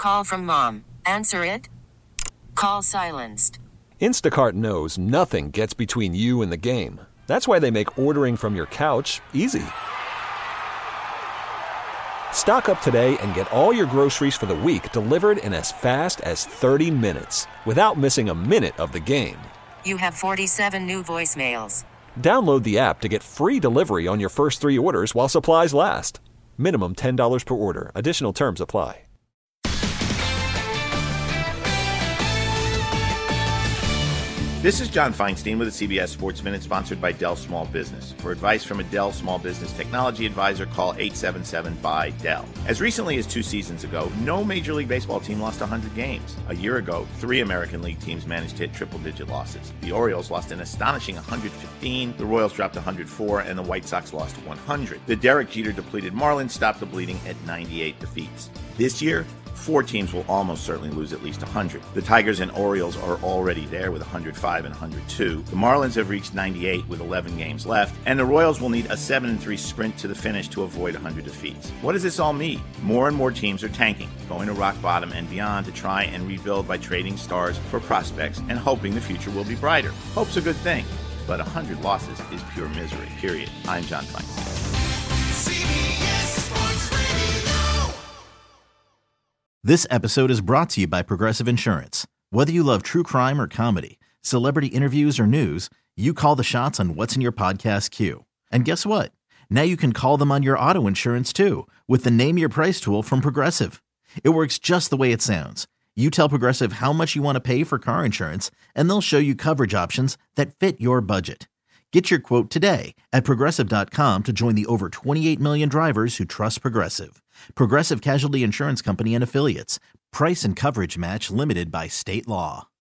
call from mom. Answer it. Call silenced. Instacart knows nothing gets between you and the game. That's why they make ordering from your couch easy. Stock up today and get all your groceries for the week delivered in as fast as 30 minutes without missing a minute of the game. You have 47 new voicemails. Download the app to get free delivery on your first 3 orders while supplies last. Minimum $10 per order. Additional terms apply. This is John Feinstein with the CBS Sports Minute, sponsored by Dell Small Business. For advice from a Dell Small Business Technology Advisor, call 877-BUY-DELL. As recently as 2 seasons ago, no Major League Baseball team lost 100 games. A year ago, 3 American League teams managed to hit triple-digit losses. The Orioles lost an astonishing 115, the Royals dropped 104, and the White Sox lost 100. The Derek Jeter-depleted Marlins stopped the bleeding at 98 defeats. This year, 4 teams will almost certainly lose at least 100. The Tigers and Orioles are already there with 105 and 102. The Marlins have reached 98 with 11 games left, and the Royals will need a 7-3 sprint to the finish to avoid 100 defeats. What does this all mean? More and more teams are tanking, going to rock bottom and beyond to try and rebuild by trading stars for prospects and hoping the future will be brighter. Hope's a good thing, but 100 losses is pure misery, period. I'm John Feinstein. This episode is brought to you by Progressive Insurance. Whether you love true crime or comedy, celebrity interviews or news, you call the shots on what's in your podcast queue. And guess what? Now you can call them on your auto insurance too with the Name Your Price tool from Progressive. It works just the way it sounds. You tell Progressive how much you want to pay for car insurance, and they'll show you coverage options that fit your budget. Get your quote today at Progressive.com to join the over 28 million drivers who trust Progressive. Progressive Casualty Insurance Company and Affiliates. Price and coverage match limited by state law.